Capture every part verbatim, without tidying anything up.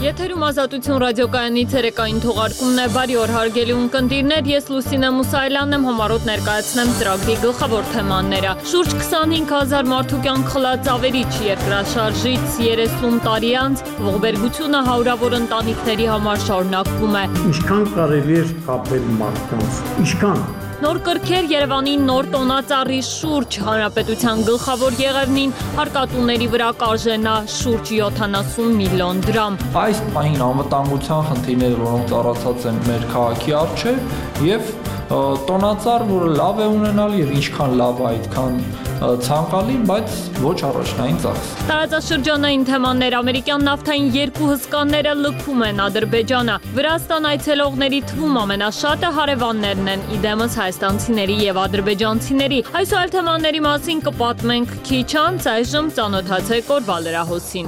Եթերում Ազատություն ռադիոկայանի ցերեկային թողարկումն է, բարի օր հարգելի ունկնդիրներ, ես Լուսինե Մուսայելյանն եմ, համառոտ ներկայացնեմ ծրագրի գլխավոր թեմաները։ Շուրջ քսանհինգ հազար մարդու կյանք խլած ավերիչ երկրաշարժից երեսուն տարի անց ողբերգությունը հարյուրավոր ընտանիքների համար շարունակվում է։ Ինչքան կարելի է կապել մարդկանց, ինչքան Նոր կրքեր Երևանի նոր տոնածառի շուրջ հանրապետության գլխավոր եղևնին հարկատուների վրա կարժենա շուրջ յոթանասուն միլիոն դրամ։ Այս պահին անվտանգության խնդիրները, որոնք ծառացած են մեր քաղաքի առջև, եւ տոնածառ, որը լավ է ունենալ եւ ինչքան լավ է, այդքան ցանկալի, բայց ոչ առաջնային ծախս։ Տարածաշրջանային թեմաներ ամերիկյան նավթային երկու հսկաները լքում են Ադրբեջանը։ Վրաստան այցելողների թվում ամենաշատը հարևաններն են, իդեմս հայաստանցիների եւ ադրբեջանցիների։ Այս ու այլ թեմաների մասին կպատմենք քիչ անց, այժմ ծանոթացեք օրվա լրահոսին։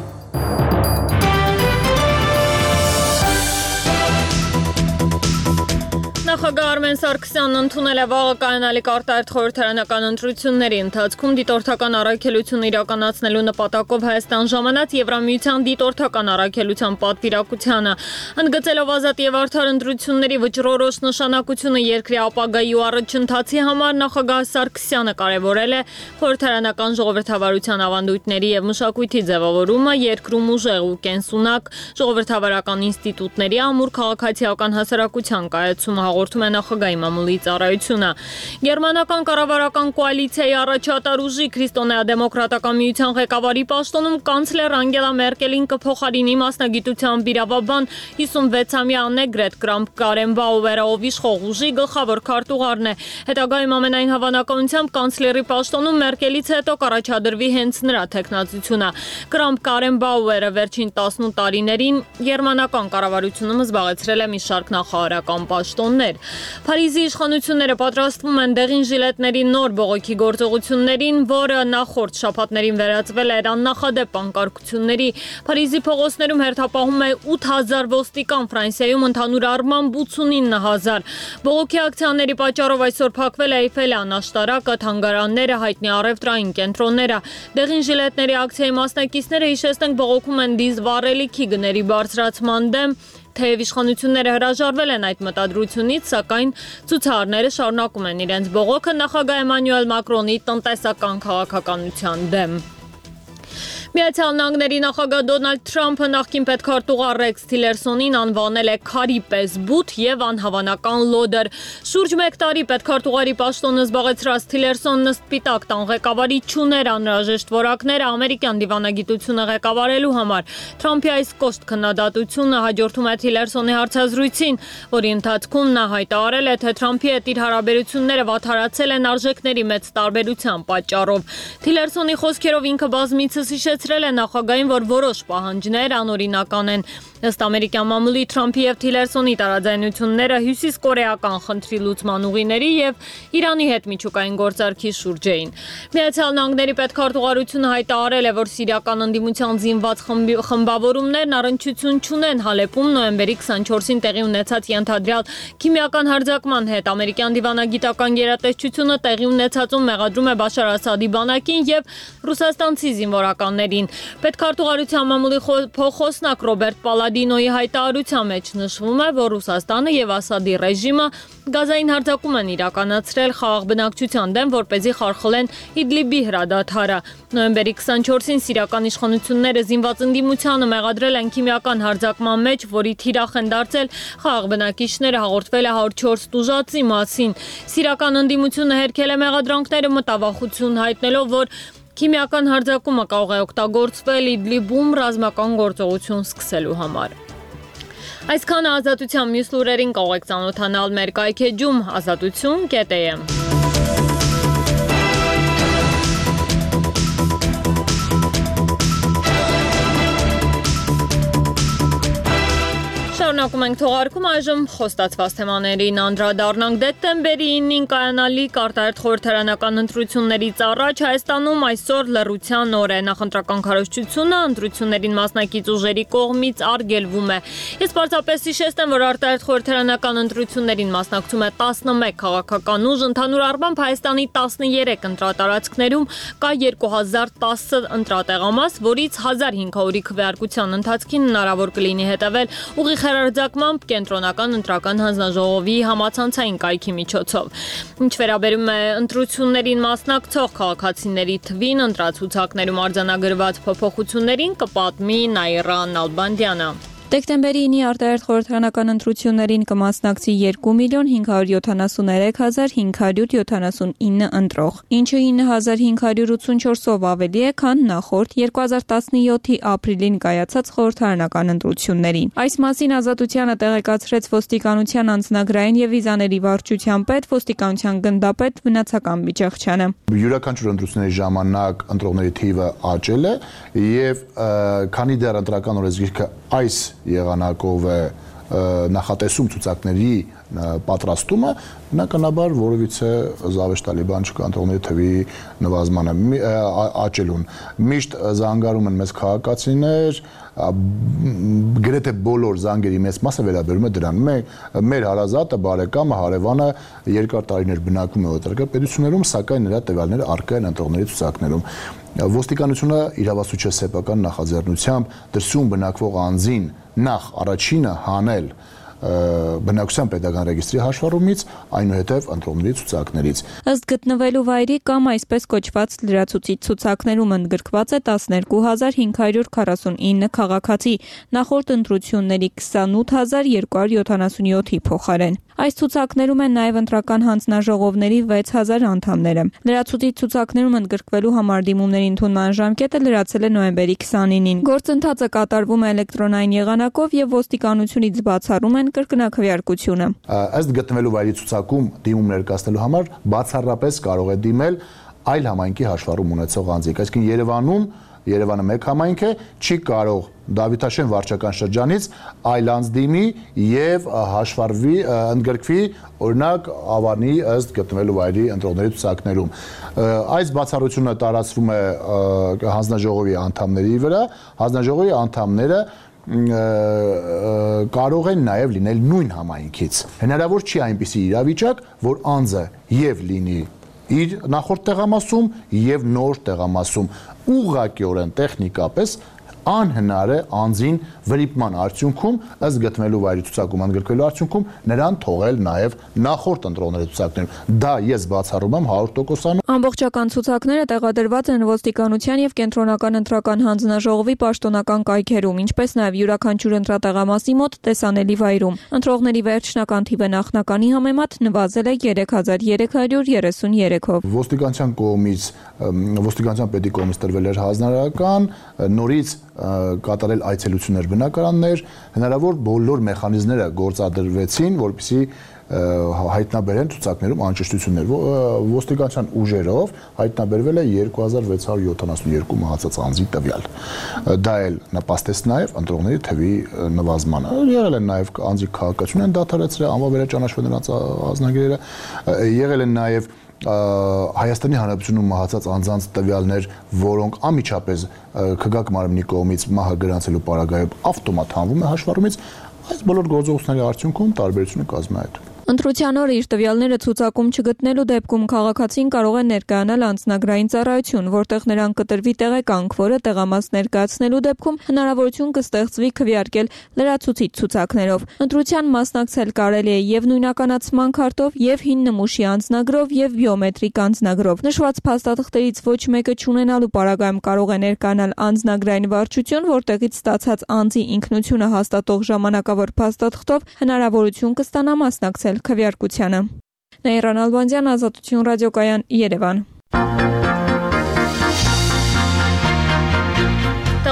Նախագահ Արմեն Սարգսյանն ընդունել է վաղը կայանալիք արտահերթ խորհրդարանական ընտրությունների ընթացքում դիտորդական առաքելություն իրականացնելու նպատակով Հայաստան ժամանած Եվրամիության դիտորդական առաքելության պատվիրակությանը, ընդգծելով ազատ եւ արդար ընտրությունների վճռորոշ նշանակությունը երկրի ապագայի ու առաջընթացի համար, նախագահ Սարգսյանը կարևորել է խորհրդարանական ժողովրդավարության ավանդույթների եւ մշակույթի ձևավորումը, երկրում ուժեղ ու կենսունակ ժողովրդավարական ինստիտուտների ամուր քաղաքացիական հասարակության կայացումը հաղորդում է նախագահի մամուլի ծառայությունը։ Գերմանական կառավարական կոալիցիայի առաջատար ուժի քրիստոնեա-դեմոկրատական միության ղեկավարի պաշտոնում կանցլեր Անգելա Մերկելին կփոխարինի մասնագիտությամբ իրավաբան հիսունվեցամյա Աննեգրետ Կրամփ-Կարենբաուերը, ով իշխող ուժի գլխավոր քարտուղարն է։ Հետագայում ամենայն հավանականությամբ կանցլերի պաշտոնում Մերկելից հետո կառաջադրվի հենց նրա թեկնածությունը։ Կրամփ-Կարենբաուերը վերջին տասնութ տարիներին գերմանական կառավարությունում զբաղեցրել է մի շարք նախարարական պաշտոններ։ Փարիզի իշխանությունները պատրաստվում են դեղին ժիլետների նոր բողոքի գործողություններին, որը նախորդ շաբաթներին վերածվել էր աննախադեպ անկարգությունների։ Փարիզի փողոցներում հերթապահում է ութ հազար ոստիկան, Ֆրանսիայում ընդհանուր առմամբ ութսունինը հազար։ Բողոքի ակցիաների պատճառով այսօր փակվել է Էյֆելյան աշտարակը, թանգարանները, հայտնի առևտրային կենտրոնները։ Դեղին ժիլետների ակցիայի մասնակիցները, հիշեցնենք, բողոքում են դիզվառելիքի գների բարձրացման դեմ։ Թեև իշխանությունները հրաժարվել են այդ մտադրությունից, սակայն ցուցարարները շարունակում են իրենց բողոքը նախագահ Էմանուել Մակրոնի տնտեսական քաղաքականության դեմ։ Միացյալ Նահանգների նախագահ Դոնալդ Թրամփը նախկին պետքարտուղար Ռեքս Թիլերսոնին անվանել է քարի պես բութ եւ անհավանական լոդեր։ Շուրջ մեկ տարի պետքարտուղարի պաշտոնը զբաղեցրած Թիլերսոնն սպիտակ տան ղեկավարի չուներ անհրաժեշտ որակները ամերիկյան դիվանագիտությունը ղեկավարելու համար։ Թրամփի այս կոշտ քննադատությունը հաջորդում է Թիլերսոնի հարցազրույցին, որի ընթացքում նա հայտարարել է, թե Թրամփի հետ իր հարաբերությունները վատթարացել են արժեքների մեծ տարբերության պատճառով։ Թիլերսոնի խոսքերով ինքը բազմիցս հիշեցրել է նախագահին, որ որոշ պահանջներ անօրինական են։ Ըստ ամերիկյան մամուլի Թրամփի եւ Թիլերսոնի տարաձայնությունները հյուսիսկորեական խնդրի լուծման ուղիների եւ Իրանի հետ միջուկային գործարքի շուրջ էին։ Միացյալ Նահանգների պետքարտուղարությունը հայտարարել է, որ սիրիական ընդդիմության զինված խմբավորումներն առնչություն չունեն Հալեպում նոյեմբերի քսանչորսին տեղի ունեցած ենթադրյալ քիմիական հարձակման հետ։ Ամերիկյան դիվանագիտական գերատեսչությունը տեղի ունեցածում մեղադրում է Բաշար Ասադի բանակին եւ ռուսաստանցի զինվորականներին։ Պետքարտուղարության մամուլի փոխոսնակ Ռոբերտ Պալադինոյի հայտարարության մեջ նշվում է, որ Ռուսաստանը եւ Ասադի ռեժիմը գազային հարձակում են իրականացրել խաղաղ բնակչության դեմ, որպեսզի խարխլեն Իդլիբի հրադադարը։ Նոյեմբերի քսանչորսին սիրիական իշխանությունները զինված ընդդիմությանը մեղադրել են քիմիական հարձակման մեջ, որի թիրախ են դարձել խաղաղ բնակիչները, հաղորդվել է հարյուր չորս տուժածի մասին։ Սիրիական ընդդիմությունը հերքել է մեղադրանքները մտավախություն հայտնելով, որ քիմիական հարձակումը կարող է օգտագործվել Իդլիբում ռազմական գործողություն սկսելու համար։ Այսքանը ազատության մյուս լուրերին կարող եք ծանոթանալ մեր կայքեջում ազատություն կետ է եմ։ Շարունակում ենք թողարկում այժմ խոստացված թեմաներին անդրադառնանք դեկտեմբերի ինին կայանալի արտահերթ խորհրդարանական ընտրություններից առաջ Հայաստանում այսօր լռության օր է։ Նախընտրական քարոզչությունը ընտրություններին մասնակից ուժերի կողմից արգելվում է։ Ես պարզապես հիշեցնեմ, որ արտահերթ խորհրդարանական ընտրություններին մասնակցում է տասնմեկ քաղաքական ուժ, ընդհանուր առմամբ Հայաստանի տասներեք ընտրատարածքներում կա երկու հազար տասը ընտրատեղամաս, որից հազար հինգ հարյուրի քվեարկության ընթացքին հնարավոր կլինի հետևել ուղիղ հեռարձակմամբ կենտրոնական ընտրական հանձնաժողովի համացանցային կայքի միջոցով։ Ինչ վերաբերում է ընտրություններին մասնակցող քաղաքացիների թվին, ընտրացուցակներում արձանագրված փոփոխություններին կպատմի Նաիրա Նալբանդյանը։ Դեկտեմբերի ինի արտահերթ խորհրդարանական ընտրություններին կմասնակցի երկու միլիոն հինգ հարյուր յոթանասուններեք հազար հինգ հարյուր յոթանասունինը ընտրող, ինչը ինը հազար հինգ հարյուր ութսունչորսով ավելի է, քան նախորդ երկու հազար տասնյոթի ապրիլին կայացած խորհրդարանական ընտրություններին։ Այս մասին Ազատությանը տեղեկացրեց ոստիկանության անձնագրային եւ վիզաների վարչության պետ, ոստիկանության գնդապետ Վնացական Բիճեղչյանը։ Յուրաքանչյուր ընտրությունների ժամանակ ընտրողների թիվը աճել է եւ քանի դեռ ընտրական օրենսգիրքը այս եղանակով է նախատեսում ցուցակների պատրաստումը, բնականաբար որևիցե զավեշտալի բան չկա ընտրողների թվի նվազմանը աճելուն։ Միշտ զանգարում են մեզ քաղաքացիներ, գրեթե բոլոր զանգերի մեծ մասը վերաբերում է դրան։ Մեր հարազատը, բարեկամը, հարևանը երկար տարիներ բնակվում է օտարերկրյա պետություններում, սակայն նրա տվյալները առկա են ընտրողների ցուցակներում։ Ոստիկանությունը իրավասու չէ սեփական նախաձեռնությամբ դրսում բնակվող անձին նախ առաջինը հանել բնակության պետական ռեգիստրի հաշվառումից, այնուհետև ընտրողների ցուցակներից։ Ըստ գտնվելու վայրի կամ այսպես կոչված լրացուցիչ ցուցակներում ընդգրկված է տասներկու հազար հինգ հարյուր քառասունինը քաղաքացի, նախորդ ընտրությունների քսանութ հազար երկու հարյուր յոթանասունյոթի փոխարեն։ Այս ցուցակներում են նաև ընտրական հանձնաժողովների վեց հազար անդամները։ Լրացուցիչ ցուցակներում ընդգրկվելու համար դիմումների ընդունման ժամկետը լրացել է նոյեմբերի քսանինին։ Գործընթացը կատարվում է էլեկտրոնային եղանակով եւ ոստիկանությունից բացառում են կրկնակվեարկությունը։ Ըստ գտնվելու վայրի ցուցակում դիմում ներկայացնելու համար բացառապես կարող է դիմել այլ համայնքի հաշվառում ունեցող անձիկ, այսինքն Երևանում Երևանը մեկ համայնք է, չի կարող Դավիթաշեն վարչական շրջանից այլ անձ դիմի եւ հաշվառվի, ընդգրկվի օրինակ Ավանի ըստ գտնվելու վայրի ընտրողների ցուցակներում։ Այս բացառությունը տարածվում է հանձնաժողովի անդամների վրա, հանձնաժողովի անդամները կարող են նաև լինել նույն համայնքից։ Հնարավոր չի այնպիսի իրավիճակ, որ անձը եւ լինի իր նախորդ տեղամասում եւ նոր տեղամասում ուղղակիորեն տեխնիկապես անհնար է անձին վրիպման արդյունքում ըստ գտնվելու վայրի ցուցակում ընդգրկվելու արդյունքում նրան թողել նաև նախորդ ընտրողների ցուցակներում։ Դա ես բացառում եմ հարյուր տոկոսանոց։ Ամբողջական ցուցակները տեղադրված են ոստիկանության եւ կենտրոնական ընտրական հանձնաժողովի պաշտոնական կայքերում, ինչպես նաև յուրաքանչյուր ընտրատեղամասի մոտ տեսանելի վայրում։ Ընտրողների վերջնական թիվը նախնականի համեմատ նվազել է երեք հազար երեք հարյուր երեսուներեքով։ Ոստիկանության կողմից ոստիկանության պետի կողմից տրվել էր հանձնարարական, նորից կատարել այցելություններ բնակարաններ, հնարավոր բոլոր մեխանիզմները գործադրվեցին, որպեսզի հայտնաբերեն ցուցակներում անճշտություններ։ Ոստիկանության ուժերով հայտնաբերվել է երկու հազար վեց հարյուր յոթանասունյոթ մահացած անձի տվյալ։ Դա էլ նպաստեց նաև ընտրողների թվի նվազմանը։ Եղել են նաև անձի քաղաքացիություն են դադարեցրել, անվավերաճանաչվել նրանց ազնագիրերը, եղել են նաև Հայաստանի Հանրապետությունում մահացած անձանց տվյալներ, որոնք անմիջապես քգակ մարմնի կողմից մահը գրանցելու պարագայում ավտոմատ հանվում է հաշվառումից, այս բոլոր գործողությունների արդյունքում տարբերությունը կազմում է այդ։ Ընտրության օրը իր տվյալները ցուցակում չգտնելու դեպքում քաղաքացին կարող է ներկայանալ անձնագրային ծառայություն, որտեղ նրան կտրվի տեղեկանք, որը տեղամաս ներկայացնելու դեպքում հնարավորություն կստեղծվի քվեարկել լրացուցիչ ցուցակներով։ Ընտրության մասնակցել կարելի է եւ նույնականացման քարտով, եւ հին նմուշի անձնագրով, եւ բիոմետրիկ անձնագրով։ Նշված փաստաթղթերից ոչ մեկը չունենալու պարագայում կարող է ներկայանալ անձնագրային վարչություն, որտեղից ստացած անձի ինքնությունը հաստատող ժամանակավոր փաստաթղթով հնարավորություն կստանա մասնակցել քվեարկությանը։ Նաիրա Նալբանդյան, Ազատություն ռադիոկայան, Երևան։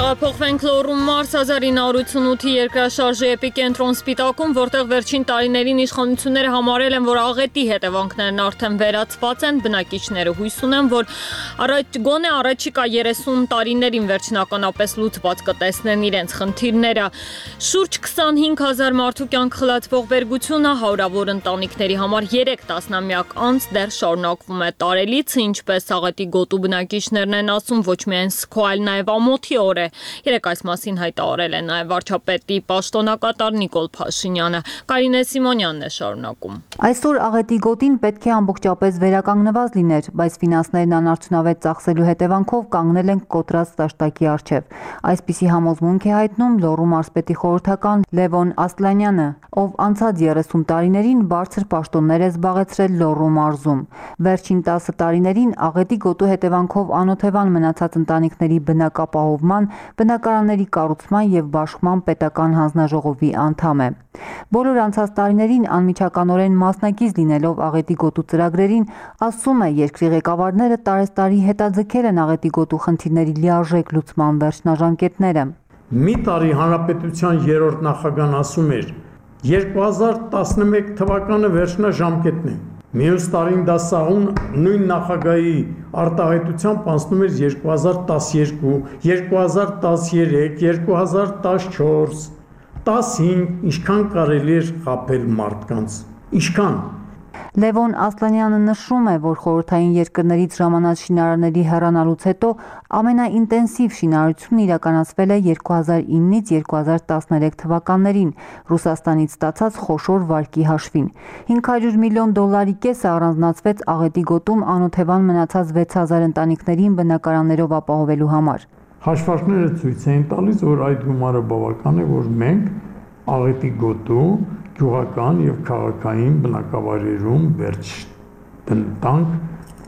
Տեղափոխվենք Լոռու մարզ հազար ինը հարյուր ութսունութի երկրաշարժի էպիկենտրոն Սպիտակում, որտեղ վերջին տարիներին իշխանությունները համարել են, որ աղետի հետևանքներն արդեն վերացված են, բնակիչները հույս ունեն, որ առաջ գոնե առաջիկա երեսուն տարիներին վերջնականապես լուծված կտեսնեն իրենց խնդիրները։ Շուրջ քսանհինգ հազար մարդու կյանք խլացվող բերգությունը հարյուրավոր ընտանիքների համար երեք տասնամյակ անց դեռ շարունակվում է տարելիցը, ինչպես աղետի գոտու բնակիչներն են ասում, ոչ միայն Սքո, այլ նաև ամոթի օր է։ Երեք այս մասին հայտարարել է նաև վարչապետի պաշտոնակատար Նիկոլ Փաշինյանը։ Կարինե Սիմոնյանն է շարունակում։ Այսօր աղետի գոտին պետք է ամբողջապես վերականգնված լիներ, բայց ֆինանսներն անարդյունավետ ծախսելու հետևանքով կանգնել են կոտրած տաշտակի առջև։ Այսպիսի համոզմունք է հայտնում Լոռու մարզպետի խորհրդական Լևոն Ասլանյանը, ով անցած երեսուն տարիներին բարձր պաշտոններ է զբաղեցրել Լոռու մարզում։ Վերջին տասը տարիներին աղետի գոտու հետևանքով անօթևան մնացած ընտանիքների բնակապահովման, բնակարանների կառուցման եւ բաշխման պետական հանձնաժողովի անդամ է։ Բոլոր անցած տարիներին անմիջականորեն մասնակից լինելով աղետի գոտու ծրագրերին, ասում է, երկրի ղեկավարները տարեստարի հետաձգել են աղետի գոտու խնդիրների լիարժեք լուծման վերջնաժամկետները։ Մի տարի հանրապետության երրորդ նախագահն ասում էր երկու հազար տասնմեկ թվականը վերջնաժամկետն է։ Մյուս տարին դա սահուն նույն նախագահի արտահայտությամբ անցնում էր երկու հազար տասներկու, երկու հազար տասներեք, երկու հազար տասնչորս, տասնհինգ, ինչքան կարելի էր խաբել մարդկանց։ Ինչքան։ Լևոն Ասլանյանը նշում է, որ խորհրդային երկրներից ժամանած շինարարների հեռանալուց հետո ամենաինտենսիվ շինարարությունն իրականացվել է երկու հազար իննից երկու հազար տասներեք թվականներին Ռուսաստանից ստացած խոշոր վարկի հաշվին։ հինգ հարյուր միլիոն դոլարի կեսը առանձնացվեց աղետի գոտում անօթևան մնացած վեց հազար ընտանիքներին բնակարաններով ապահովելու համար։ Հաշվարկները ցույց են տալիս, որ այդ գումարը բավական է, որ մենք աղետի գոտու գյուղական եւ քաղաքային բնակավայրերում վերջ տնտանք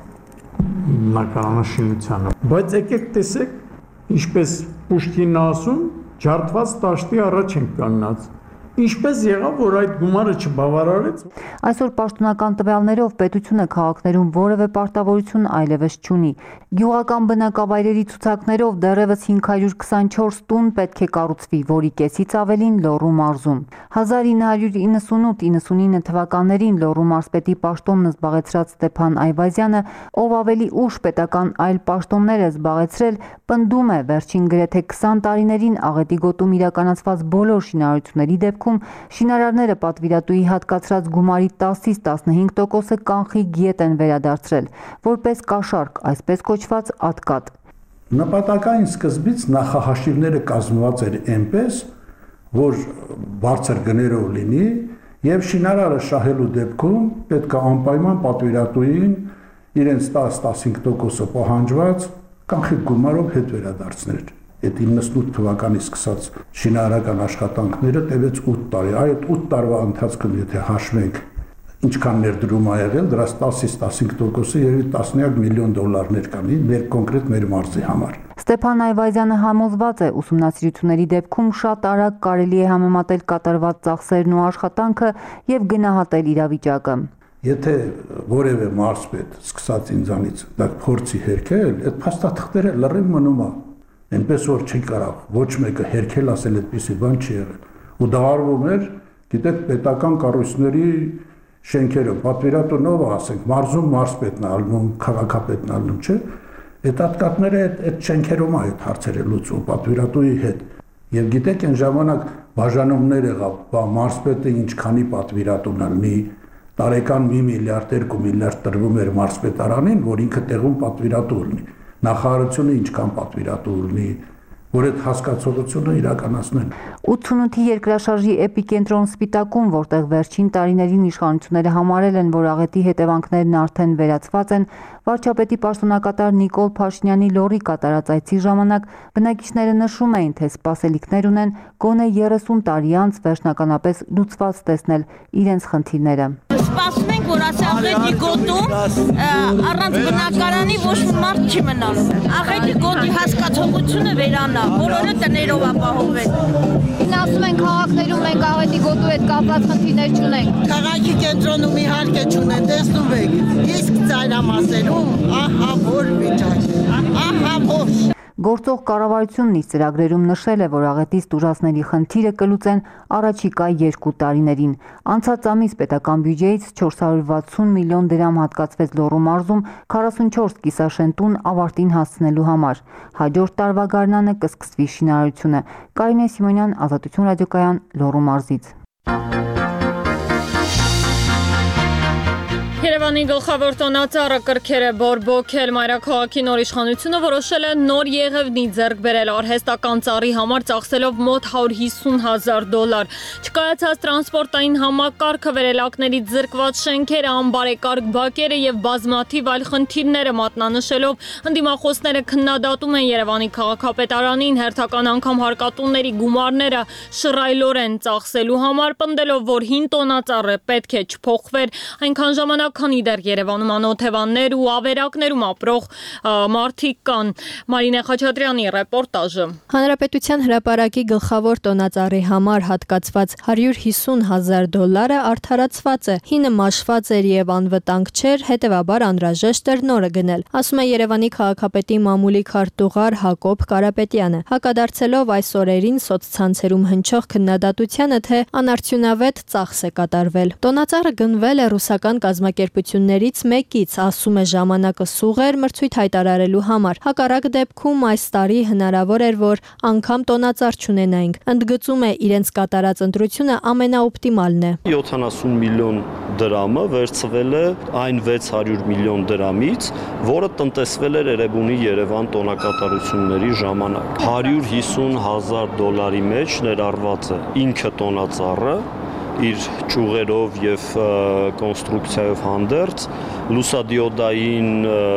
բնակարանաշինությանը։ Բայց եկեք տեսեք, ինչպես Պուշկինն ասում, ջարդված տաշտի առաջ ենք կանգնած։ Ինչպես եղավ, որ այդ գումարը չբավարարեց։ Այսօր պաշտոնական տվյալներով պետությունը քաղաքներում որևէ պարտավորություն այլևս չունի։ Գյուղական բնակավայրերի ցուցակներով դեռևս հինգ հարյուր քսանչորս տուն պետք է կառուցվի, որի կեսից ավելին Լոռու մարզում։ հազար ինը հարյուր իննսունութ իննսունինը թվականներին Լոռու մարզպետի պաշտոնն զբաղեցրած Ստեփան Այվազյանը, ով ավելի ուշ պետական այլ պաշտոններ է զբաղեցրել, պնդում է վերջին գրեթե քսան տարիներին աղետի գոտում իրականացված բոլոր շինարարությունների դեպքում շինարարները պատվիրատուի հատկացրած գումարի տասից տասնհինգ տոկոսը կանխիկ ետ են վերադարձրել, որպես կաշառք, այսպես կոչված ատկատ։ Նպատակային սկզբից նախահաշիվները կազմված էր այնպես, որ բարձր գներով լինի եւ շինարարը շահելու դեպքում պետք է անպայման պատվիրատուին իրենց տասը տասնհինգ տոկոսը պահանջված կանխիկ գումարով հետ վերադարձնել։ Այդ իննսունութ թվականից սկսած շինարարական աշխատանքները տևեց ութ տարի։ Այդ ութ տարվա ընթացքում եթե հաշվենք ինչքան ներդրում ա եղել, դրանց տասից տասնհինգ տոկոսը երևի տասնյակ միլիոն դոլարներ կանի մեր կոնկրետ մեր մարզի համար։ Ստեփան Այվազյանը համոզված է, ուսումնասիրությունների դեպքում շատ արագ կարելի է համեմատել կատարված ծախսերն ու աշխատանքը եւ գնահատել իրավիճակը։ Եթե որևէ մարզպետ սկսած ինձանից դա փորձի հերքել, այդ փաստաթղթերը լրիվ մնում է։ Այնպես որ չի կարող ոչ մեկը հերքել ասել այդպիսի բան չի եղել։ Ու դա արվում էր, գիտեք, պետական կառույցների շենքերով, պատվիրատունով ասենք, մարզում մարզպետն է ալնում, քաղաքապետն ալնում, չէ՞։ Այդ ատկատները այդ շենքերում է այդ հարցերը լուծում պատվիրատուի հետ։ Եվ գիտեք, այն ժամանակ բաժանումներ եղավ, բա մարզպետը ինչքանի պատվիրատուն ալնի, տարեկան մի միլիարդ, երկու միլիարդ տրվում էր մարզպետարանին, որ ինքը տեղում պատվիրատու լինի։ Նախարարությունը ինչքան պատվիրատու ունի, որ այդ հասկացողությունը իրականացնեն։ ութսունութի երկրաշարժի էպիկենտրոն Սպիտակում, որտեղ վերջին տարիներին իշխանությունները համարել են, որ աղետի հետևանքներն արդեն վերացված են, վարչապետի պաշտոնակատար Նիկոլ Փաշինյանի Լոռի կատարած այցի ժամանակ բնակիչները նշում էին, թե սպասելիքներ ունեն գոնե երեսուն տարի անց վերջնականապես լուծված տեսնել իրենց խնդիրները։ Սպասում ենք, որ այս աղետի գոտում առանց բնակարանի ոչ մի մարդ չի մնալու։ Աղետի գոտի հասկացողությունը վերանա, բոլորը տներով ապահովեն։ Ասում են քաղաքներում մենք աղետի գոտու հետ կապված խնդիրներ չունենք։ Քաղաքի կենտրոնում իհարկե չունեն, տեսնում եք։ Իսկ ծայրամասերում ահա որ վիճակ, ահա որ։ Գործող կառավարությունն իր ծրագրերում նշել է, որ աղետից տուժածների խնդիրը կլուծեն առաջիկա երկու տարիներին։ Անցած ամիս պետական բյուջեից չորս հարյուր վաթսուն միլիոն դրամ հատկացվեց Լոռու մարզում քառասունչորս կիսաշեն տուն ավարտին հասցնելու համար։ Հաջորդ տարվա գարնանը կսկսվի շինարարությունը։ Կարինե Սիմոնյան, Ազատություն ռադիոկայան, Լոռու մարզից։ Երևանի գլխավոր տոնածառը կրքեր է բորբոքել մայրաքաղաքի նոր իշխանությունը որոշել է նոր Եղևնի ձեռք բերել արհեստական ծառի համար ծախսելով մոտ հարյուր հիսուն հազար դոլար։ Չկայացած տրանսպորտային համակարգը, վերելակներից զրկված շենքերը, անբարեկարգ բակերը եւ բազմաթիվ այլ խնդիրները մատնանշելով ընդդիմախոսները քննադատում են Երևանի քաղաքապետարանին հերթական անգամ հարկատուների գումարները շռայլորեն ծախսելու համար, պնդելով, որ հին տոնածառը պետք է չփոխվեր, այնքան ժամանակ քանի դեռ Երևանում անօթևաններ ու ավերակներում ապրող մարդիկ կան։ Մարինե Խաչատրյանի ռեպորտաժը։ Հանրապետության հրապարակի գլխավոր տոնածառի համար հատկացված հարյուր հիսուն հազար դոլարը արդարացված է, հինը մաշված էր եւ անվտանգ չէր, հետեւաբար անհրաժեշտ էր նորը գնել, ասում է Երևանի քաղաքապետի մամուլի քարտուղար Հակոբ Կարապետյանը, հակադարձելով այս օրերին սոցցանցերում հնչող քննադատությանը, թե անարդյունավետ ծախս է կատարվել։ Տոնածառը գնվել է ռուսական կազմակերպություններից մեկից, ասում է ժամանակը սուղ էր մրցույթ հայտարարելու համար։ Հակառակ դեպքում այս տարի հնարավոր էր, որ անգամ տոնածառ չունենայինք։ Ընդգծում է իրենց կատարած ընտրությունը ամենաօպտիմալն է։ յոթանասուն միլիոն դրամը վերցվել է այն վեց հարյուր միլիոն դրամից, որը տնտեսվել էր Էրեբունի Երևան տոնակատարությունների ժամանակ։ հարյուր հիսուն հազար դոլարի մեջ ներառված է ինքը տոնածառը, իր ճյուղերով եւ կոնստրուկցիայով հանդերձ, լուսադիոդային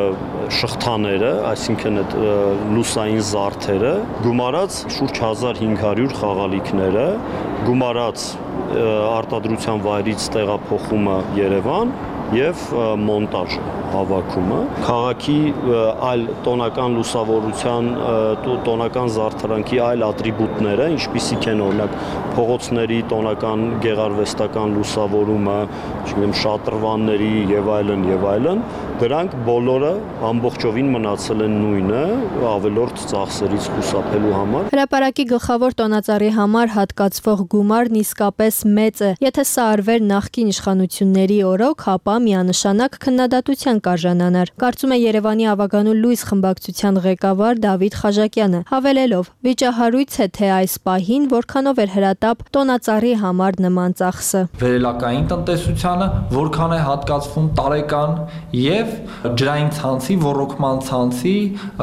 շղթաները, այսինքն այդ լուսային զարդերը, գումարած շուրջ հազար հինգ հարյուր խաղալիքները, գումարած արտադրության վայրից տեղափոխումը Երևան եւ մոնտաժը, հավաքումը, քաղաքի այլ տոնական լուսավորության, տոնական զարդարանքի այլ ատրիբուտները, ինչպիսիք են օրինակ փողոցների տոնական գեղարվեստական լուսավորումը, չգիտեմ, շատրվանների եւ այլն եւ այլն, դրանք բոլորը ամբողջովին մնացել են նույնը, ավելորդ ծախսերից խուսափելու համար։ Հրապարակի գլխավոր տոնածառի համար հատկացվող գումարն իսկապես մեծ է։ Եթե սա արվեր նախկին իշխանությունների օրոք, ապա միանշանակ քննադատության կարժանանար, կարծում է Երևանի Ավագանու լույս խմբակցության ղեկավար Դավիթ Խաժակյանը, հավելելով. վիճահարույց է, թե այս պահին որքանով էր հրատապ տոնածառի համար նման ծախսը։ Վերելակային տնտեսությանը որքան է հատկացվում տարեկան եւ ջրային ցանցի, ոռոգման ցանցի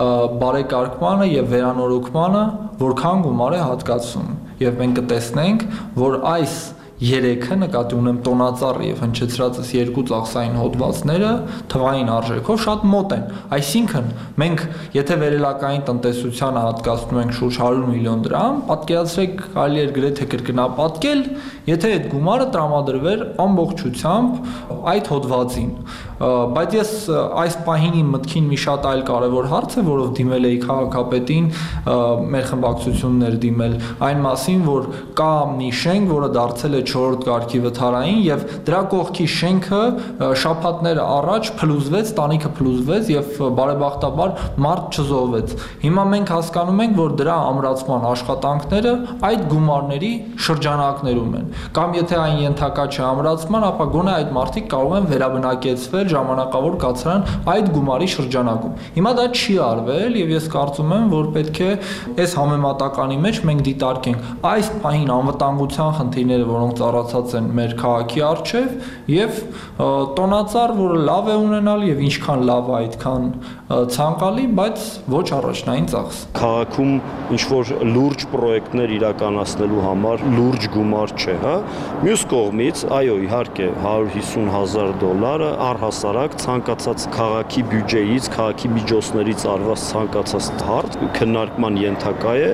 բարեկարգմանը եւ վերանորոգմանը որքան գումար է հատկացվում։ Եվ մենք կտեսնենք, որ այս երեքը նկատի ունեմ տոնածառ եւ հնչեցրածս երկու ծախսային հոդվածները թվային արժեքով շատ մոտ են։ Այսինքն մենք եթե վերելակային տնտեսությանը հատկացնում ենք շուրջ հարյուր միլիոն դրամ, պատկերացրեք կարելի է գրեթե կրկնապատկել, եթե այդ գումարը տրամադրվեր ամբողջությամբ այդ հոդվածին։ Բայց ես այս պահին իմ մտքին մի շատ այլ կարևոր հարց է, որով դիմել էի քաղաքապետին, մեր խմբակցություններ դիմել այն մասին, որ կա մի շենք, որը դարձել է չորրորդ կարգի վթարային եւ դրա կողքի շենքը շաբաթներ առաջ փլուզվեց, տանիքը փլուզվեց եւ բարեբախտաբար մարդ չզոհվեց։ Հիմա մենք հասկանում ենք, որ դրա ամրացման աշխատանքները այդ գումարների շրջանակներում են։ Կամ եթե այն ենթակա չէ ամրացման, ապա գոնե այդ մարդիկ կարող են վերաբնակեցվել ժամանակավոր կացարան այդ գումարի շրջանակում։ Հիմա դա չի արվել եւ ես կարծում եմ, որ պետք է այս համեմատականի մեջ մենք դիտարկենք այս պահին անվտանգության խնդիրները, որոնք ծառացած են մեր քաղաքի առջև եւ տոնածառ, որը լավ է ունենալ եւ ինչքան լավ է այդքան ցանկալի, բայց ոչ առաջնային ծախս։ Քաղաքում ինչ որ լուրջ պրոյեկտներ իրականացնելու համար լուրջ գումար չէ, հա։ Մյուս կողմից, այո, իհարկե հարյուր հիսուն հազար դոլարը առհասարակ ցանկացած քաղաքի բյուջեից, քաղաքի միջոցներից արված ցանկացած հարց քննարկման ենթակա է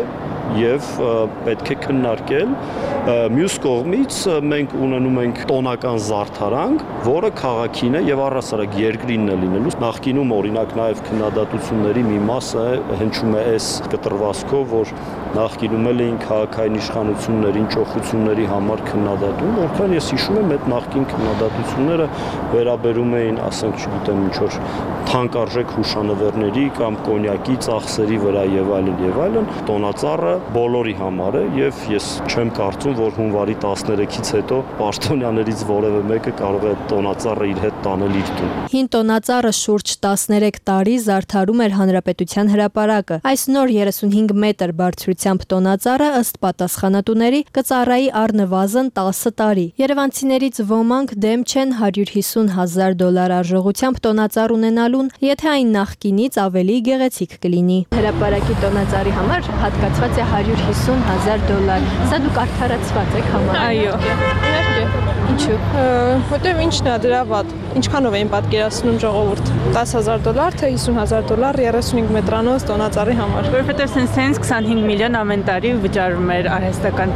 եւ պետք է քննարկել։ Մյուս կողմից մենք ունենում ենք տոնական զարդարանք, որը քաղաքին է եւ առհասարակ երկրինն է լինելու։ Նախկինում օրինակ նաեւ քննադատությունների մի մասը հնչում է այս կտրվածքով, որ նախկինում էլ էին քաղաքային իշխանություններին ճոխությունների համար քննադատում, որքան ես հիշում եմ, այդ նախկին քննադատությունները վերաբերում էին, ասենք, չգիտեմ, ինչ որ թանկարժեք հուշանվերների կամ կոնյակի ծախսերի վրա եւ այլն եւ այլն։ Տոնածառը բոլորի համար է եւ ես չեմ կարծում, որ հունվարի տասներեքից հետո պաշտոնյաներից որևէ մեկը կարող է տոնածառը իր հետ տանել իր տուն։ Հին տոնածառը շուրջ տասներեք տարի զարդարում էր Հանրապետության հրապարակը։ Այս նոր երեսունհինգ մետր բարձրությամբ տոնածառը ըստ պատասխանատուների կծառայի առնվազն տասը տարի։ Երևանցիներից ոմանք դեմ չեն հարյուր հիսուն հազար դոլար արժողությամբ տոնածառ ունենալուն, եթե այն նախկինից ավելի գեղեցիկ կլինի։ Հրապարակի տոնածառի համար հատկացված է հարյուր հիսուն հազար դոլար։ Սա դուք արդարացված եք համար։ Այո։ Իհարկե։ Ինչու՞։ Որտեւ ինչն է դրա վատ։ Ինչքանով էին պատկերացնում ժողովուրդ։ տասը հազար դոլար թե հիսուն հազար դոլար երեսունհինգ մետրանոց տոնածառի համար։ Որովհետեւ սենց քսանհինգ միլիոն ամեն տարի վճարում էր արհեստական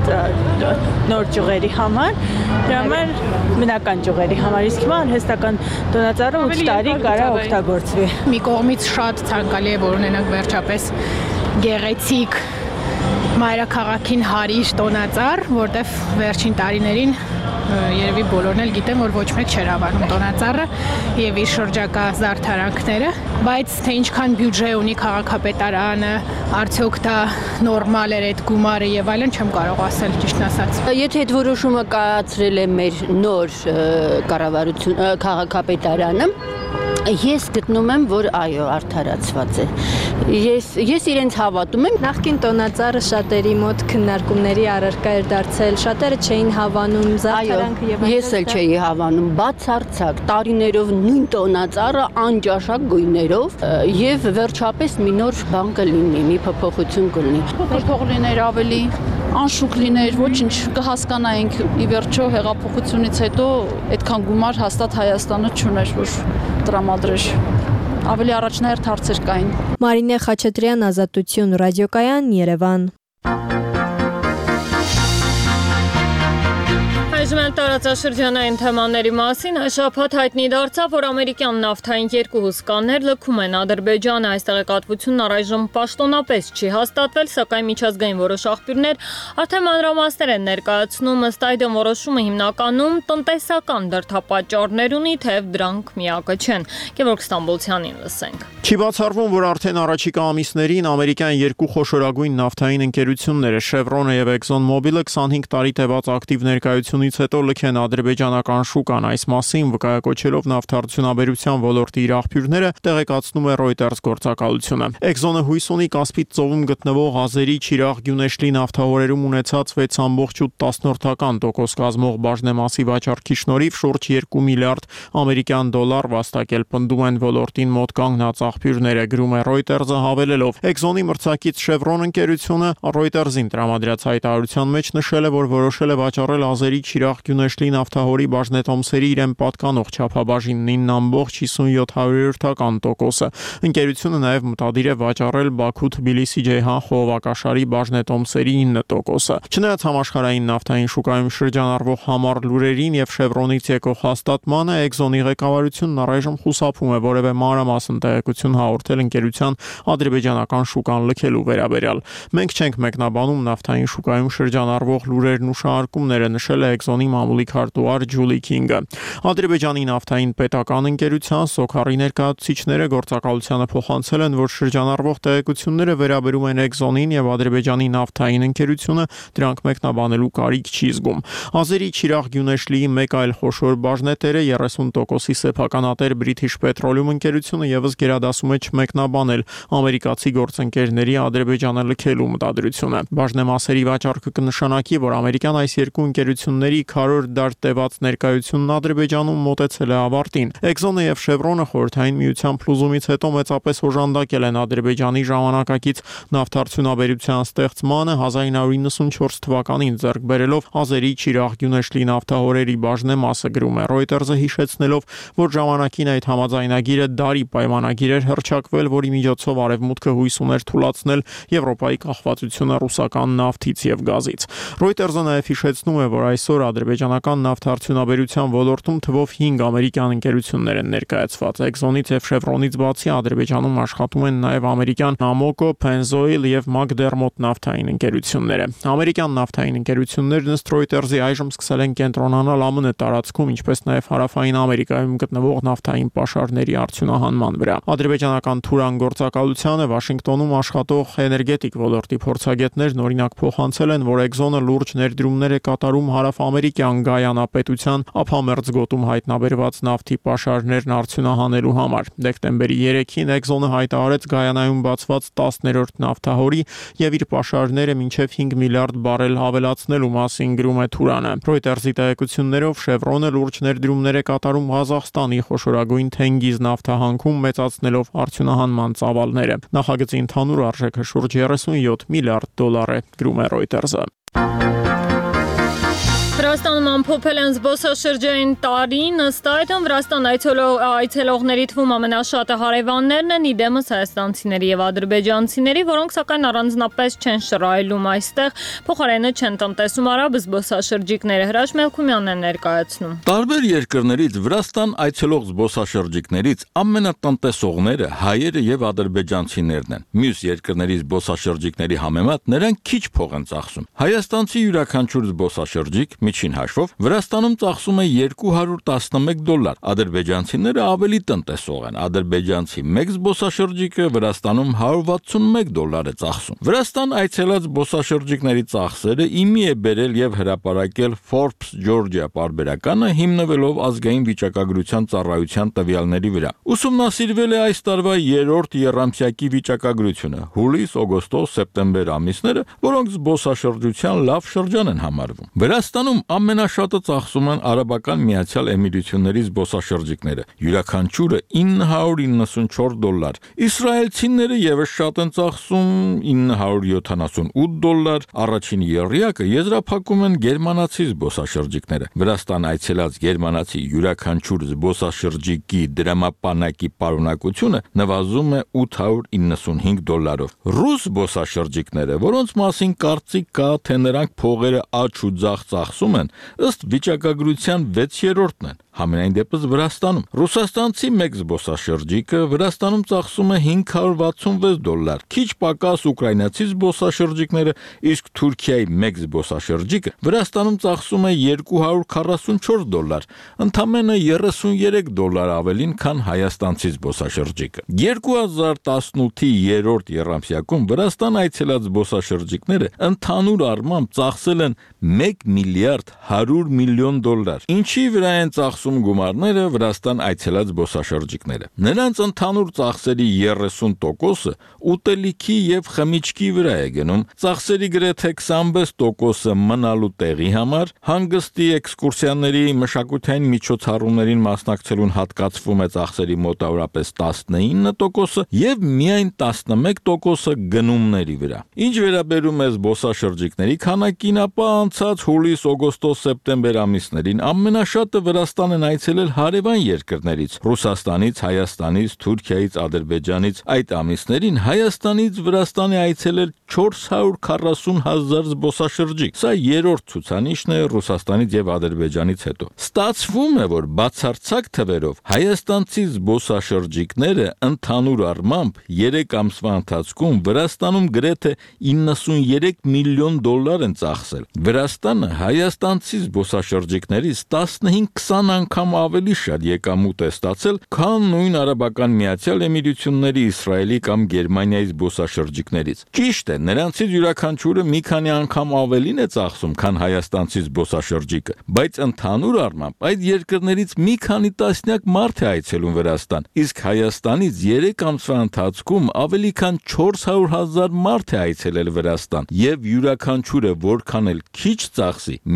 նոր ճյուղերի համար, դրա համար բնական ճյուղերի համար, իսկ հիմա արհեստական տոնածառը ութ տարի կարա օգտագործվի։ Մի կողմից շատ ցանկալի է, որ ունենանք վերջապես գեղեցիկ մայրաքաղաքին հարիր տոնածառ, որտեվ վերջին տարիներին երևի բոլորն էլ գիտեն, որ ոչ մեկ չէր հավանում տոնածառը եւ իր շրջակա զարդարանքները, բայց թե ինչքան բյուջե ունի քաղաքապետարանը, արդյոք դա նորմալ էր այդ գումարը եւ այլն, չեմ կարող ասել ճիշտն ասած։ Եթե այդ որոշումը կայացրել է մեր նոր կառավարություն քաղաքապետարանը, ես գտնում եմ, որ այո, արդարացված է։ Ես ես իրենց հավատում եմ։ Նախկին տոնածառը շատերի մոտ քննարկումների առարկա էր դարձել, շատերը չէին հավանում զարդարանքը եւ Ես էլ չէի հավանում, բացարձակ տարիներով նույն տոնածառը անճաշակ գույներով եւ վերջապես մի նոր բան կլինի, մի փոփոխություն կլինի։ Փոփոխ լիներ ավելի անշուք լիներ, ոչինչ կհասկանայինք ի վերջո հեղափոխությունից հետո այդքան գումար հաստատ Հայաստանը չուներ, որ տրամադրեր։ Ավելի առաջնահերթ հարցեր կային։ Մարինե Խաչատրյան, Ազատություն, ռադիոկայան, Երևան։ Այժմ տարածաշրջանային թեմաների մասին շաբաթ հայտնի դարձավ, որ ամերիկյան նավթային երկու հսկաներ լքում են Ադրբեջանը։ Այս տեղեկատվությունն առայժմ պաշտոնապես չի հաստատվել, սակայն միջազգային որոշ աղբյուրներ արդեն մանրամասներ են ներկայացնում, ըստ այդմ որոշումը հիմնականում տնտեսական դրդապատճառներ ունի, թեև դրանք միակը չեն։ Գևորգ Ստամբոլցյանին լսենք։ Չի բացառվում, որ արդեն առաջիկա ամիսներին ամերիկյան երկու խոշորագույն նավթային ընկերությունները Chevron-ը եւ ExxonMobil-ը քսանհինգ տարի տևած ակտիվ ներկայությունից հետո լքեն ադրբեջանական շուկան։ Այս մասին վկայակոչելով նավթարդյունաբերության ոլորտի իր աղբյուրները տեղեկացնում է Reuters գործակալությունը։ Exxon-ը հույս ունի Կասպից ծովում գտնվող Ազերի, Չիրաղ, Գյունեշլի նավթահորերում ունեցած վեց կόμma ութ տոկոս կազմող բաժնեմասի վաճառքի շնորհիվ շուրջ երկու միլիարդ ամերիկյան դոլար վաստակել, պնդում են ոլորտին մոտ կանգնած աղբյուրները, գրում է Reuters-ը հավելելով։ Exxon-ի մրցակից Chevron ընկերությունը Reuters-ին տրամադրած հայտարարության մեջ նշել է, որ որոշել է վաճառել Ազերի, Չիրաղ, Գյունեշլի նավթահորի բաժնետոմսերի իրեն պատկանող չափաբաժինն ինը կόμma հիսունյոթ տոկոսը։ Ընկերությունը նաև մտադիր է վաճառել Բաքու, Թբիլիսի, Ջեյհան խողովակաշարի բաժնետոմսերի ինը տոկոսը։ Չնայած համաշխարհային նավթային շուկայում շրջանառվող համառ լուրերին եւ Chevron-ից եկող հաստատմանը, Exxon-ի ղեկավարությունն առայժմ խուսափում է որևէ մանրամասն տեղեկություն հաղորդել ընկերության ադրբեջանական շուկան լքելու վերաբերյալ։ Մենք չենք մեկնաբանում նավթային շուկայում շրջանառվող լուրերն ու շարժումները, նշել է Exxon-ի մամուլի քարտուղար Ջուլի Քինգը։ Ադրբեջանի նավթային պետական ընկերության Սոքարի ներկայացուցիչները գործակալությանը փոխանցել են, որ շրջանառվող տեղեկությունները վերաբերում են Exxon-ին եւ Ադրբեջանի նավթային ընկերությունը դրանք մեկնաբանելու կարիք չի զգում։ Ազերի, Չիրաղ, Գյունեշլիի մեկ այլ խոշոր բաժնետերը երեսուն տոկոսի սեփականատեր British Petroleum ընկերությունը եւս գերադասում է չմեկնաբանել ամերիկացի գործընկերների Ադրբեջանը լքելու մտադրությունը։ Բաժնեմասերի վաճառքը կնշանակի, որ ամերիկյան այս երկու ընկերությունների քառորդ դար տևած ներկայությունն Ադրբեջանում մոտեցել է ավարտին։ Exxon-ը եւ Chevron-ը խորհրդային միության փլուզումից հետո մեծապես օժանդակել են Ադրբեջանի ժամանակակից նավթարդյունաբերության ստեղծմանը հազար ինը հարյուր իննսունչորս թվականին ձեռք բերելով Ազերի Չիրաղ Գյունեշլի նավթահորերի բաժնեմասը, գրում է Reuters-ը, հիշեցնելով, որ ժամանակին այդ համաձայնագիրը դարի պայմանագիր էր հռչակվել, որի միջոցով Արևմուտքը հույս ուներ թույլատրել Եվրոպայի կախվածությունը ռուսական նավթից եւ գազից։ Reuters-ը նաեւ հիշեցնում է, որ այսօր ադրբեջանական նավթարդյունաբերության ոլորտում թվով հինգ ամերիկյան ընկերություններ են ներկայացված։ Exxon-ից եւ Chevron-ից բացի Ադրբեջանում աշխատում են նաեւ ամերիկյան Amoco, Pennzoil եւ McDermott նավթային ընկերությունները։ Ամերիկյան նավթային ընկերություններն ըստ Reuters-ի այժմ սկսել են կենտրոնանալ ԱՄՆ տարածքում, ինչպես նաեւ հարավային Ամերիկայում գտնվող նավթային պաշարների արդյունահանման վրա։ Ադրբեջանական Թուրան գործակալությանը Վաշինգտոնում աշխատող էներգետիկ ոլորտի փորձագետներն օրինակ փոխանցել են, որ Exxon-ը լուրջ ներդրումներ է կատարում հարավամերիկյան Գայանա պետության ափամերձ գոտում հայտնաբերված նավթի պաշարներն արդյունահանելու համար։ Դեկտեմբերի երեքին Exxon-ը հայտարարեց Գայանայում բացված տասներորդ նավթահորի եւ իր պաշարները մինչեւ հինգ միլիարդ բարել ավելացնելու մասին, գրում է Թուրանը։ Reuters-ի տեղեկություններով Chevron-ը լուրջ ներդրումներ է կատարում Ղազախստանի խոշորագույն Թենգիզ նավթահանքում, մեծացնելով արդյունահանման ծավալները։ Նախագծի ընդհանուր արժեքը շուրջ երեսունյոթ միլիարդ դոլար է, գրում է Reuters-ը։ Վրաստանում ամփոփել են զբոսաշրջային տարին, ըստ այդմ Վրաստան այցելողների թվում ամենաշատը հարևաններն են, իդեմս հայաստանցիների եւ ադրբեջանցիների, որոնք սակայն առանձնապես չեն շռայլում այստեղ, փոխարենը չեն տնտեսում արաբ զբոսաշրջիկները։ Հրաչ Մելքումյանն է ներկայացնում։ Տարբեր երկրներից Վրաստան այցելող զբոսաշրջիկներից ամենատնտեսողները հայերը եւ ադրբեջանցիներն են։ Մյուս երկրների զբոսաշրջիկների համեմատ նրանք քիչ փող են ծախսում։ Հայաստանցի յուրաքանչյուր զբոսաշրջիկ միջին հաշվով Վրաստանում ծախսում է երկու հարյուր տասնմեկ դոլար, ադրբեջանցիները ավելի տնտեսող են։ Ադրբեջանցի մեկ զբոսաշրջիկը Վրաստանում հարյուր վաթսունմեկ դոլար է ծախսում։ Վրաստան այցելած զբոսաշրջիկների ծախսերը իմի է բերել եւ հրապարակել Forbes Georgia պարբերականը, հիմնվելով ազգային վիճակագրության ծառայության տվյալների վրա։ Ուսումնասիրվել է այս տարվա երրորդ եռամսյակի վիճակագրությունը՝ հուլիս, օգոստոս, սեպտեմբեր ամիսները, որոնք զբոսաշրջության լավ շրջան են համարվում։ Վրաստանում ամենաշատը ծախսում են Արաբական Միացյալ Էմիրությունների զբոսաշրջիկները, յուրաքանչյուրը ինը հարյուր իննսունչորս դոլար։ Իսրայելցիները եւս շատ են ծախսում ինը հարյուր յոթանասունութ դոլար, առաջին եռյակը եզրափակում են գերմանացի զբոսաշրջիկները։ Վրաստան այցելած գերմանացի յուրաքանչյուր զբոսաշրջիկի դրամապանակի պարունակությունը նվազում է ութ հարյուր իննսունհինգ դոլարով։ Ռուս զբոսաշրջիկները, որոնց մասին կարծիք կա, թե նրանք փողերը աճ ու ձախ ծախսում են, ըստ վիճակագրության վեցերորդն են, համենայն դեպս Վրաստանում։ Ռուսաստանցի մեկ զբոսաշրջիկը Վրաստանում ծախսում է հինգ հարյուր վաթսունվեց դոլար, քիչ պակաս ուկրաինացի զբոսաշրջիկները, իսկ Թուրքիայի մեկ զբոսաշրջիկը Վրաստանում ծախսում է երկու հարյուր քառասունչորս դոլար, ընդամենը երեսունյերեք դոլար ավելին, քան հայաստանցի զբոսաշրջիկը։ երկու հազար տասնութի երրորդ եռամսյակում Վրաստան այցելած զբոսաշրջիկները ընդհանուր առմամբ ծախսել են մեկ միլիարդ հարյուր միլիոն դոլար։ Ինչի վրա են ծախսում գումարները Վրաստան այցելած զբոսաշրջիկները։ Նրանց ընդհանուր ծախսերի երեսուն տոկոսը ուտելիքի եւ խմիչքի վրա է գնում, ծախսերի գրեթե քսանվեց տոկոսը մնալու տեղի համար, հանգստի, էքսկուրսիաների, մշակութային միջոցառումներին մասնակցելուն հատկացվում է ծախսերի մոտավորապես տասնինը տոկոսը եւ միայն տասնմեկ տոկոսը գնումների վրա։ Ինչ վերաբերում է զբոսաշրջիկների քանակին, ապա անցած հուլիս, օգոստոս, սեպտեմբեր ամիսներին ամենաշատը Վրաստան են այցելել հարևան երկրներից՝ Ռուսաստանից, Հայաստանից, Թուրքիայից, Ադրբեջանից։ Այդ ամիսներին Հայաստանից Վրաստան է այցելել չորս հարյուր քառասուն հազար զբոսաշրջիկ։ Սա երրորդ ցուցանիշն է Ռուսաստանից եւ Ադրբեջանից հետո։ Ստացվում է, որ բացարձակ թվերով հայաստանցի զբոսաշրջիկները ընդհանուր առմամբ երեք ամսվա ընթացքում Վրաստանում գրեթե իննսունյերեք միլիոն դոլար են ծախսել։ Վրաստանը հայաստանցի զբոսաշրջիկներից տասնհինգ-քսան անգամ ավելի շատ եկամուտ է ստացել, քան նույն Արաբական Միացյալ Էմիրությունների, Իսրայելի կամ Գերմանիայի զբոսաշրջիկներից։ Ճիշտ է, նրանցից յուրաքանչյուրը մի քանի անգամ ավելին է ծախսում, քան հայաստանցի զբոսաշրջիկը, բայց ընդհանուր առմամբ այդ երկրներից մի քանի տասնյակ մարդ է այցելում Վրաստան, իսկ Հայաստանից երեք ամսվա ընթացքում ավելի քան չորս հարյուր հազար մարդ է այցելել Վրաստան, եւ յուրաքանչյուրը որքան էլ քիչ ծախսի,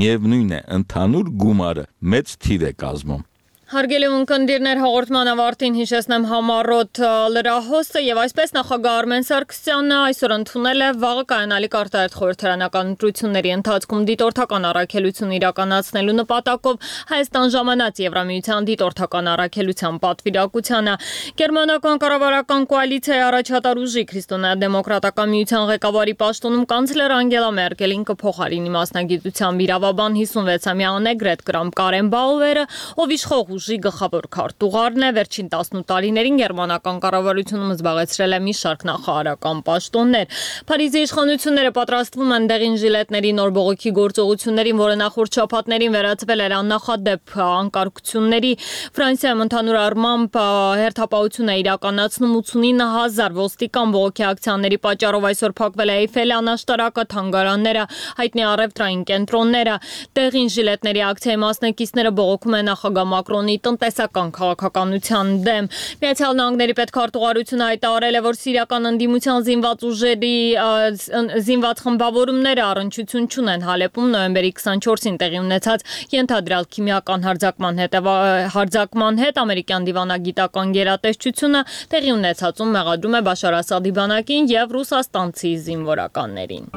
Միևնույն է, ընդհանուր գումարը մեծ թիվ է կազմում։ Հարգելի ունկնդիրներ, հաղորդման ավարտին հիշեցնեմ համառոտ լրահոսը եւ այսպես նախագահ Արմեն Սարգսյանը այսօր ընդունել է վաղը կայանալիք արտահերթ խորհրդարանական ընտրությունների ընթացքում դիտորդական առաքելություն իրականացնելու նպատակով Հայաստան ժամանած Եվրամիության դիտորդական առաքելության պատվիրակությանը Գերմանական կառավարական կոալիցիայի առաջատար ուժի Քրիստոնեա-դեմոկրատական միության ղեկավարի պաշտոնում կանցլեր Անգելա Մերկելին կփոխարինի մասնագիտությամբ իրավաբան հիսունվեցամյա Անեգրետ Կրամ Կարեն Բաուերը, ով իշխող ուժի գլխավոր քարտուղարն է, վերջին տասնութ տարիներին գերմանական կառավարությունում զբաղեցրել է մի շարք նախարարական պաշտոններ։ Փարիզի իշխանությունները պատրաստվում են դեղին ժիլետների նոր բողոքի գործողություններին, որը նախորդ շաբաթներին վերածվել էր աննախադեպ անկարգությունների։ Ֆրանսիայում ընդհանուր առմամբ հերթապահություն է իրականացնում ութսունինը հազար ոստիկան բողոքի ակցիաների պատճառով այսօր փակվել է Էյֆելյան աշտարակը, թանգարանները, հայտնի առևտրային կենտրոնները։ Դեղին ժիլետների ակցիայի մասնակիցները բողոքում են նախագահ Մակրոնի տնտեսական քաղաքականության դեմ։ Միացյալ Նահանգների պետքարտուղարությունը հայտարարել է, որ սիրիական ընդդիմության զինված ուժերի զինված խմբավորումները առնչություն չունեն Հալեպում նոյեմբերի քսանչորսին տեղի ունեցած ենթադրյալ քիմիական հարձակման հետ հարձակման հետ ամերիկյան դիվանագիտական գերատեսչությունը տեղի ունեցածում մեղադրում է Բաշար Ասադի բանակին եւ ռուսաստանցի զինվորականներին։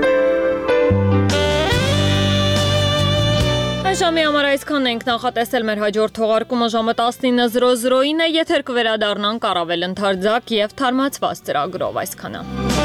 Ժամի համար այսքան ենք նախատեսել մեր հաջորդ թողարկումը ժամը տասնինը զրո զրոին է, եթեր կվերադառնանք առավել ընդարձակ եւ թարմացված ծրագրով այսքանը։